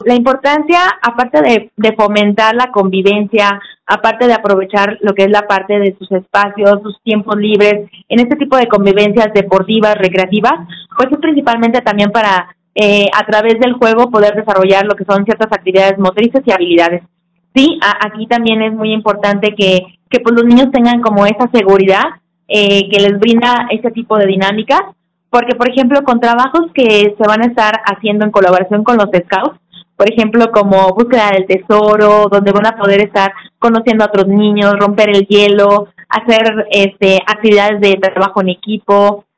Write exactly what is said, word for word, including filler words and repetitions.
la importancia, aparte de, de fomentar la convivencia, aparte de aprovechar lo que es la parte de sus espacios, sus tiempos libres, en este tipo de convivencias deportivas, recreativas, pues es principalmente también para, eh, a través del juego, poder desarrollar lo que son ciertas actividades motrices y habilidades. Sí, a, aquí también es muy importante que, que pues los niños tengan como esa seguridad eh, que les brinda este tipo de dinámicas, porque por ejemplo con trabajos que se van a estar haciendo en colaboración con los scouts, por ejemplo como búsqueda del tesoro, donde van a poder estar conociendo a otros niños, romper el hielo, hacer este actividades de trabajo en equipo,